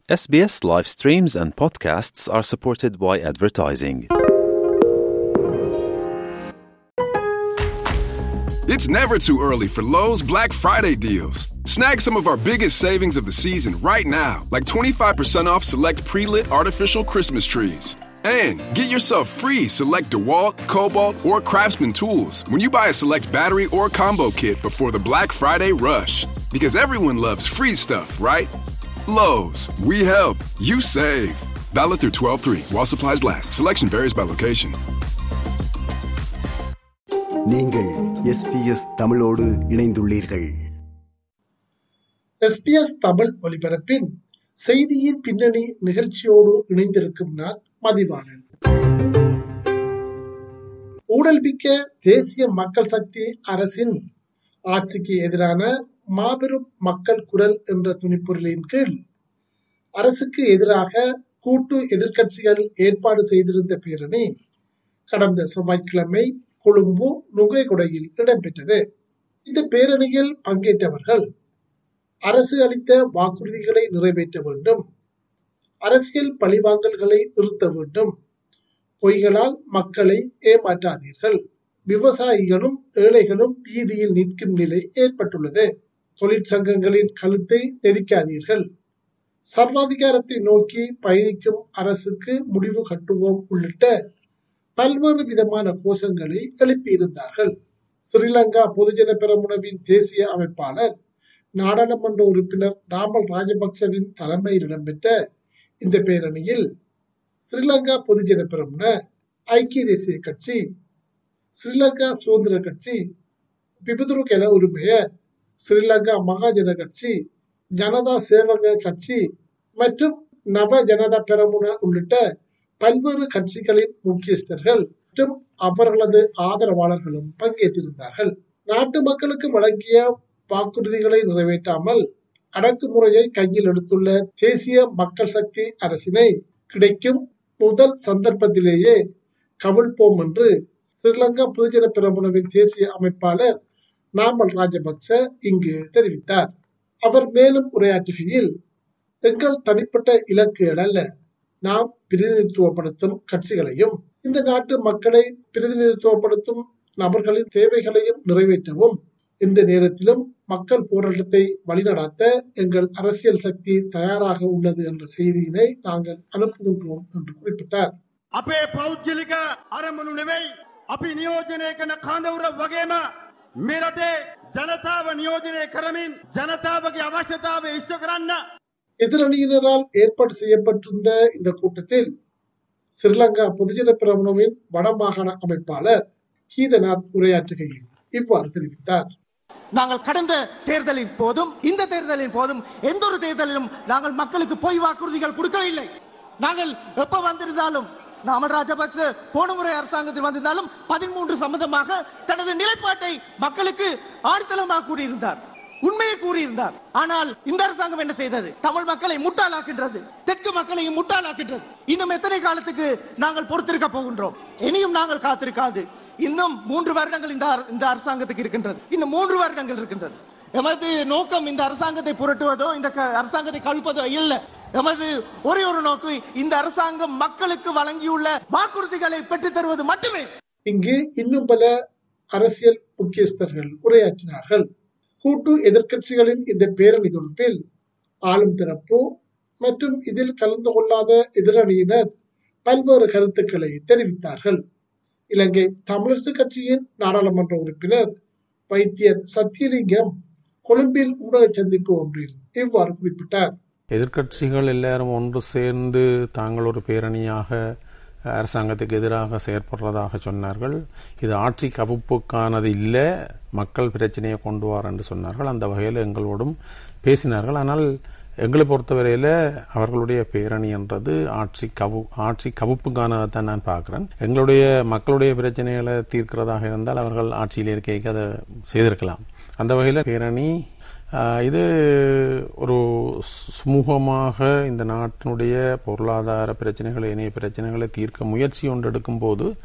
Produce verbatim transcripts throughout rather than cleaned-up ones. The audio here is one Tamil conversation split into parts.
S B S live streams and podcasts are supported by advertising. It's never too early for Lowe's Black Friday deals. Snag some of our biggest savings of the season right now, like twenty-five percent off select pre-lit artificial Christmas trees. And get yourself free select DeWalt, Cobalt, or Craftsman tools when you buy a select battery or combo kit before the Black Friday rush. Because everyone loves free stuff, right? Lowe's, we help, you save. Valid through twelve three while supplies last. Selection varies by location. நீங்கள் எஸ் பி எஸ் தமிழோடு இணைந்துள்ளீர்கள். எஸ் பி எஸ் தமிழ் ஒலிபரப்பின் செய்தியின் பின்னணி நிகழ்ச்சியோடு இணைந்திருக்கும் நான் மதிவாணன். ஊழல்மிக்க தேசிய மக்கள் சக்தி அரசின் ஆட்சிக்கு எதிரான மாபெரும் மக்கள் குரல் என்ற துணிப்பொருளின் கீழ் அரசுக்கு எதிராக கூட்டு எதிர்க்கட்சிகள் ஏற்பாடு செய்திருந்த பேரணி கடந்த செவ்வாய்க்கிழமை கொழும்பு நுகைகொடையில் இடம்பெற்றது. இந்த பேரணியில் பங்கேற்றவர்கள் அரசு அளித்த வாக்குறுதிகளை நிறைவேற்ற வேண்டும், அரசியல் பழிவாங்கல்களை நிறுத்த வேண்டும், பொய்களால் மக்களை ஏமாற்றாதீர்கள், விவசாயிகளும் ஏழைகளும் வீதியில் நிற்கும் நிலை ஏற்பட்டுள்ளது, தொழிற்சங்கங்களின் கழுத்தை நெரிக்காதீர்கள், சர்வாதிகாரத்தை நோக்கி பயணிக்கும் அரசுக்கு முடிவு கட்டுவோம் உள்ளிட்ட பல்வேறு விதமான கோஷங்களை எழுப்பியிருந்தார்கள். ஸ்ரீலங்கா பொதுஜன பெரமுனவின் தேசிய அமைப்பாளர் நாடாளுமன்ற உறுப்பினர் நாமல் ராஜபக்சவின் தலைமையில் இடம்பெற்ற இந்த பேரணியில் ஸ்ரீலங்கா பொதுஜன பெரமுன, ஐக்கிய தேசிய கட்சி, ஸ்ரீலங்கா சுதந்திர கட்சி, பிபுதுரு கெல உரிமைய, ஸ்ரீலங்கா மகாஜன கட்சி, ஜனதா சேவக கட்சி மற்றும் நவ ஜனதா பெரமுன உள்ளிட்ட பல்வேறு கட்சிகளின் முக்கியஸ்தர்கள் மற்றும் அவர்களது ஆதரவாளர்களும் பங்கேற்றிருந்தார்கள். நாட்டு மக்களுக்கு வழங்கிய வாக்குறுதிகளை நிறைவேற்றாமல் அடக்குமுறையை கையில் எடுத்துள்ள தேசிய மக்கள் சக்தி அரசினை கிடைக்கும் முதல் சந்தர்ப்பத்திலேயே கவிழ்ப்போம் என்று ஸ்ரீலங்கா பொதுஜன பெரமுனவின் தேசிய அமைப்பாளர் நாமல் ராஜபக்ச இங்கு தெரிவித்தார். அவர் மேலும் உரையாற்றுகையில், எங்கள் தனிப்பட்ட இலக்குகள் அல்ல, நாம் பிரதிநிதித்துவப்படுத்தும் கட்சிகளையும் இந்த நாட்டு மக்களை பிரதிநிதித்துவப்படுத்தும் நபர்களின் தேவைகளையும் நிறைவேற்றவும் இந்த நேரத்திலும் மக்கள் போராட்டத்தை வழிநடாத்த எங்கள் அரசியல் சக்தி தயாராக உள்ளது என்ற செய்தியினை நாங்கள் அனுப்புகின்றோம் என்று குறிப்பிட்டார். අපේ පෞද්ගලික අරමුණු නෙවෙයි අපි නියෝජනය කරන කඳවුර වගේම මේ රටේ ජනතාව නියෝජනය කරමින් ජනතාවගේ අවශ්‍යතාවය ඉෂ්ට කරන්න. எதிரணியினரால் ஏற்பாடு செய்யப்பட்டிருந்த இந்த கூட்டத்தில் ஸ்ரீலங்கா பொதுஜன பெரமுனவின் வடமாகாண அமைப்பாளர் கீதநாத் உரையாற்றுகையில் இவ்வாறு தெரிவித்தார். நாங்கள் கடந்த தேர்தலின் போதும் இந்த தேர்தலின் போதும் எந்த ஒரு தேர்தலிலும் நாங்கள் மக்களுக்கு பொய் வாக்குறுதிகள் கொடுக்கவில்லை. நாங்கள் எப்ப வந்திருந்தாலும் நாமல் ராஜபக்ச போன முறை அரசாங்கத்தில் வந்திருந்தாலும் பதிமூன்று சம்பந்தமாக தனது நிலைப்பாட்டை மக்களுக்கு ஆழ்த்தலமாக கூறியிருந்தார், உண்மையை கூறியிருந்தார். ஆனால் இந்த அரசாங்கம் என்ன செய்தது? தமிழ் மக்களை முட்டாளாக்கின்றது, தெற்கு மக்களையும் முட்டாளாக்கின்றது. இன்னும் எத்தனை காலத்துக்கு நாங்கள் பொறுத்திருக்க போகின்றோம்? இனியும் நாங்கள் காத்திருக்காது. இன்னும் மூன்று வருடங்கள் இந்த அரசாங்கத்துக்கு இருக்கின்றது, இன்னும் மூன்று வருடங்கள் இருக்கின்றது. எமது நோக்கம் இந்த அரசாங்கத்தை புரட்டுவதோ இந்த அரசாங்கத்தை கழிப்பதோ இல்லை. எமது ஒரே ஒரு நோக்கு இந்த அரசாங்கம் மக்களுக்கு வழங்கியுள்ள வாக்குறுதிகளை பெற்றுத் தருவது மட்டுமே. இங்கு இன்னும் பல அரசியல் முக்கியஸ்தர்கள் உரையாற்றினார்கள். கூட்டு எதிர்க்கட்சிகளின் இந்த பேரணி தொகுப்பில் ஆளும் தரப்பு மற்றும் இதில் கலந்து கொள்ளாத எதிரணியினர் பல்வேறு கருத்துக்களை தெரிவித்தார்கள். இலங்கை தமிழரசு கட்சியின் நாடாளுமன்ற உறுப்பினர் வைத்தியர் சத்தியலிங்கம் கொழும்பில் ஊடக சந்திப்பு ஒன்றில் இவ்வாறு குறிப்பிட்டார். எதிர்க்கட்சிகள் எல்லாரும் ஒன்று சேர்ந்து தாங்கள் ஒரு பேரணியாக அரசாங்கத்துக்கு எதிராக செயற்படுறதாக சொன்னார்கள். இது ஆட்சி கவிப்புக்கானது இல்லை, மக்கள் பிரச்சனையை கொண்டு வார் என்று சொன்னார்கள். அந்த வகையில் எங்களோடும் பேசினார்கள். ஆனால் எங்களை பொறுத்தவரையில் அவர்களுடைய பேரணி என்றது ஆட்சி கவு ஆட்சி கவுப்புக்கானதான் நான் பார்க்குறேன். எங்களுடைய மக்களுடைய பிரச்சனைகளை தீர்க்கிறதாக இருந்தால் அவர்கள் ஆட்சியில் இருக்க அதை செய்திருக்கலாம். அந்த வகையில் பேரணி இது ஒரு சுமூகமாக இந்த நாட்டினுடைய பொருளாதார பிரச்சனைகளை, இணைய பிரச்சனைகளை தீர்க்க முயற்சி ஒன்று எடுக்கும் போது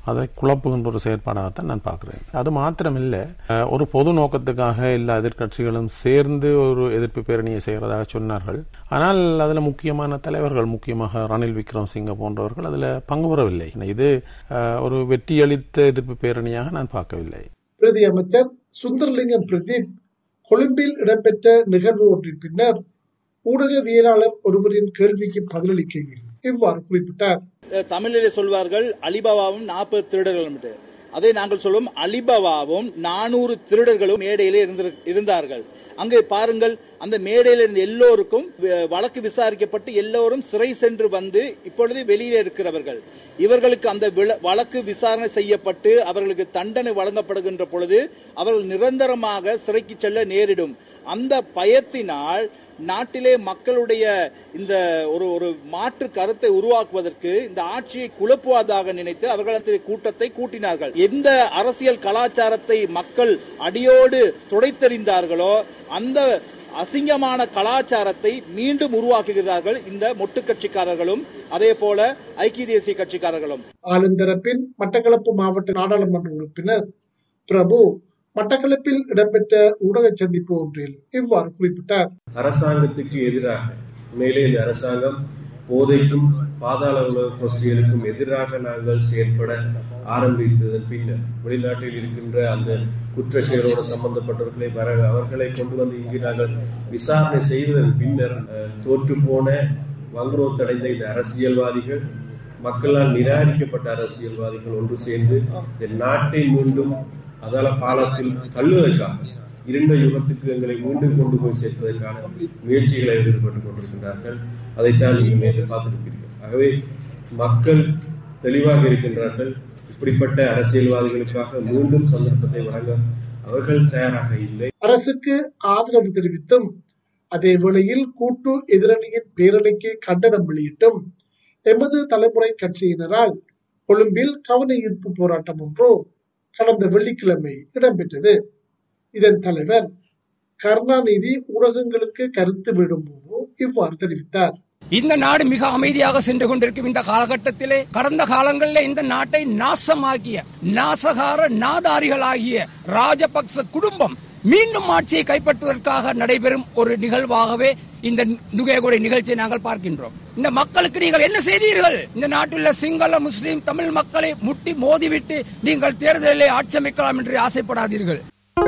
அதை குழப்புகின்ற ஒரு செயற்பாடாகத்தான் நான் பார்க்கிறேன். அது மாத்திரமில்லை, ஒரு பொது நோக்கத்துக்காக எல்லா எதிர்கட்சிகளும் சேர்ந்து ஒரு எதிர்ப்பு பேரணியை செய்கிறதாக சொன்னார்கள். ஆனால் அதில் முக்கியமான தலைவர்கள், முக்கியமாக ரணில் விக்ரமசிங்க போன்றவர்கள் அதில் பங்கு பெறவில்லை. இது ஒரு வெற்றியளித்த எதிர்ப்பு பேரணியாக நான் பார்க்கவில்லை. பிரதி அமைச்சர் சுந்தரலிங்கம் பிரதீப் கொழும்பில் இடம்பெற்ற நிகழ்வு ஒன்றின் பின்னர் ஊடகவியலாளர் ஒருவரின் கேள்விக்கு பதிலளிக்கையில் இவ்வாறு குறிப்பிட்டார். தமிழிலே சொல்வார்கள் அலிபாபாவும் நாற்பது திருடர்கள். அதை நாங்கள் சொல்லும் அலிபாபாவும் நானூறு திருடர்களும் மேடையிலே இருந்தார்கள். அங்கே பாருங்கள், அந்த மேடையில் இருந்த எல்லோருக்கும் வழக்கு விசாரிக்கப்பட்டு எல்லோரும் சிறை சென்று வந்து இப்பொழுது வெளியே இருக்கிறவர்கள். இவர்களுக்கு அந்த வழக்கு விசாரணை செய்யப்பட்டு அவர்களுக்கு தண்டனை வழங்கப்படுகின்ற பொழுது அவர்கள் நிரந்தரமாக சிறைக்கு செல்ல நேரிடும். அந்த பயத்தினால் நாட்டிலே மக்களுடைய இந்த ஒரு ஒரு மாற்று கருத்தை உருவாக்குவதற்கு இந்த ஆட்சியை குழப்புவதாக நினைத்து அவர்கள் அந்த கூட்டத்தை கூட்டினார்கள். எந்த அரசியல் கலாச்சாரத்தை மக்கள் அடியோடு துடைத்தெறிந்தார்களோ அந்த அசிங்கமான கலாச்சாரத்தை மீண்டும் உருவாக்குகிறார்கள் இந்த மொட்டு கட்சிக்காரர்களும் அதே போல ஐக்கிய தேசிய கட்சிக்காரர்களும். ஆளுந்தரப்பின் மட்டக்களப்பு மாவட்ட நாடாளுமன்ற உறுப்பினர் பிரபு மட்டக்களப்பில் இடம்பெற்ற ஊடக சந்திப்பு ஒன்றில் இவ்வாறு குறிப்பிட்டார். அரசாங்கத்துக்கு எதிராக மேலே இந்த அரசாங்கம் போதைக்கும் பாதாள உலக கோஷ்டிகளுக்கும் எதிராக நாங்கள் செயற்பட ஆரம்பித்ததன் பின்னர் வெளிநாட்டில் இருக்கின்ற அந்த குற்ற செயலோடு சம்பந்தப்பட்டவர்களை வர அவர்களை கொண்டு வந்து இங்கு நாங்கள் விசாரணை செய்வதன் பின்னர் தோற்று போன வங்குரோத்தடைந்த இந்த அரசியல்வாதிகள், மக்களால் நிராகரிக்கப்பட்ட அரசியல்வாதிகள் ஒன்று சேர்ந்து இந்த நாட்டை மீண்டும் அதால பாலத்தில் தள்ளுவதற்காக இருண்ட யுகத்துக்கு எங்களை மீண்டும் கொண்டு போய் சேர்ப்பதற்கான முயற்சிகளை ஈடுபட்டுக் கொண்டிருக்கின்றார்கள். அதைத்தான் நீங்கள் நேற்று பார்த்திருக்கிறீர்கள். ஆகவே மக்கள் தெளிவாக இருக்கின்றார்கள். இப்படிப்பட்ட அரசியல்வாதிகளுக்காக மீண்டும் சந்தர்ப்பத்தை வழங்க அவர்கள் தயாராக இல்லை. அரசுக்கு ஆதரவு தெரிவித்தும் அதே வேளையில் கூட்டு எதிரணியின் பேரணிக்கு கண்டனம் வெளியிட்டும் எமது தலைமுறை கட்சியினரால் கொழும்பில் கவன ஈர்ப்பு போராட்டம் ஒன்று கடந்த வெள்ளிக்கிழமை இடம்பெற்றது. இதன் தலைவர் கருணாநிதி ஊடகங்களுக்கு கருத்து விடும்போது இவ்வாறு தெரிவித்தார். இந்த நாடு மிக அமைதியாக சென்று கொண்டிருக்கும் இந்த காலகட்டத்திலே கடந்த காலங்களில் இந்த நாட்டை நாசமாக்கிய நாசகார நாதாரிகளாகிய ராஜபக்ச குடும்பம் மீண்டும் ஆட்சியை கைப்பற்றுவதற்காக நடைபெறும் ஒரு நிகழ்வாகவே இந்த நுகேகொடை நிகழ்ச்சியை நாங்கள் பார்க்கின்றோம். இந்த மக்களுக்கு நீங்கள் என்ன செய்தீர்கள்? இந்த நாட்டில் சிங்கள முஸ்லிம் தமிழ் மக்களை முட்டி மோதிவிட்டு நீங்கள் தேர்தலிலே ஆட்சி அமைக்கலாம் என்று ஆசைப்படாதீர்கள்.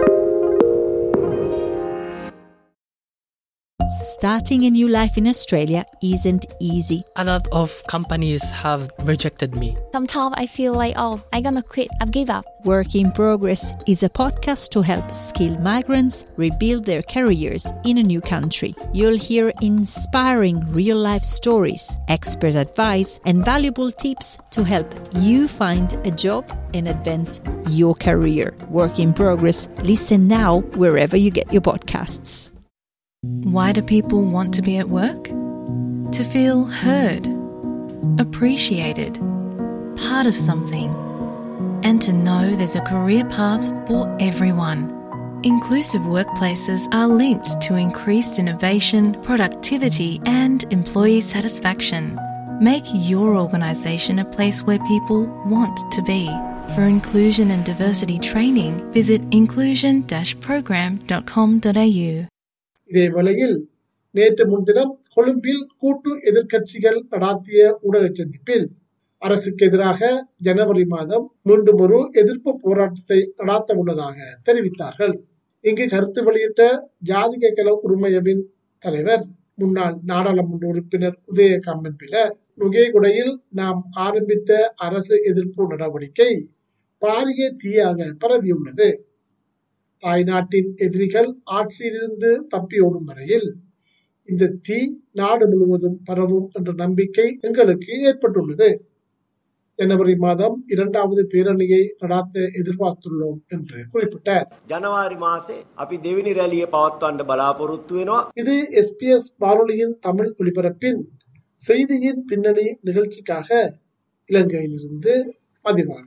Starting a new life in Australia isn't easy. A lot of companies have rejected me. Sometimes I feel like, oh, I'm gonna quit, I've given up. Work in Progress is a podcast to help skilled migrants rebuild their careers in a new country. You'll hear inspiring real-life stories, expert advice, and valuable tips to help you find a job and advance your career. Work in Progress. Listen now wherever you get your podcasts. Why do people want to be at work? To feel heard, appreciated, part of something, and to know there's a career path for everyone. Inclusive workplaces are linked to increased innovation, productivity, and employee satisfaction. Make your organisation a place where people want to be. For inclusion and diversity training, visit inclusion dash program dot com dot a u. இதே வேளையில் நேற்று முன்தினம் கொழும்பில் கூட்டு எதிர்கட்சிகள் நடாத்திய ஊடக சந்திப்பில் அரசுக்கு எதிராக ஜனவரி மாதம் மீண்டும் ஒரு எதிர்ப்பு போராட்டத்தை நடாத்த உள்ளதாக தெரிவித்தார்கள். இங்கு கருத்து வெளியிட்ட ஜாதிக கல உரிமையவின் தலைவர் முன்னாள் நாடாளுமன்ற உறுப்பினர் உதய கம்மன்பில, நுகேகுடையில் நாம் ஆரம்பித்த அரசு எதிர்ப்பு நடவடிக்கை பாரிய தீயாக பரவியுள்ளது. தாய்நாட்டின் எதிரிகள் ஆட்சியிலிருந்து தப்பியோடும் வரையில் இந்த தீ நாடு முழுவதும் பரவும் என்ற நம்பிக்கை எங்களுக்கு ஏற்பட்டுள்ளது. ஜனவரி மாதம் இரண்டாவது பேரணியை நடாத்த எதிர்பார்த்துள்ளோம் என்று குறிப்பிட்டார். ஜனவரி மாசே අපි දෙවෙනි රැළිය පවත්වන්න බලාපොරොත්තු වෙනවා. இது எஸ்பிஎஸ் வானொலியின் தமிழ் ஒலிபரப்பின் செய்தியின் பின்னணி நிகழ்ச்சிக்காக இலங்கையிலிருந்து பதிவான.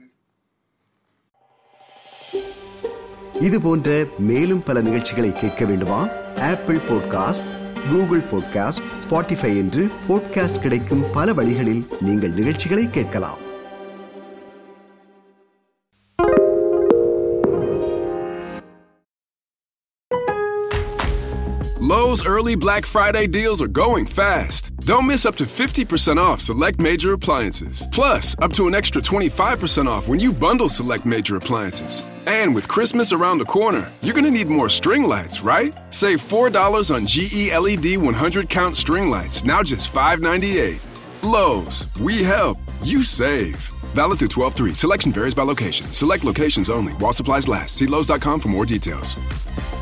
இது போன்ற மேலும் பல நிகழ்ச்சிகளை கேட்க வேண்டுமா? Apple podcast, Google podcast, Spotify என்று பாட்காஸ்ட் கிடைக்கும் பல வழிகளில் நீங்கள் நிகழ்ச்சிகளை கேட்கலாம். Lowe's early Black Friday deals are going fast. Don't miss up to fifty percent off select major appliances. Plus, up to an extra twenty-five percent off when you bundle select major appliances. And with Christmas around the corner, you're going to need more string lights, right? Save four dollars on G E L E D one hundred count string lights, now just five ninety-eight. Lowe's, we help, you save. Valid through twelve three. Selection varies by location. Select locations only while supplies last. See Lowe's dot com for more details.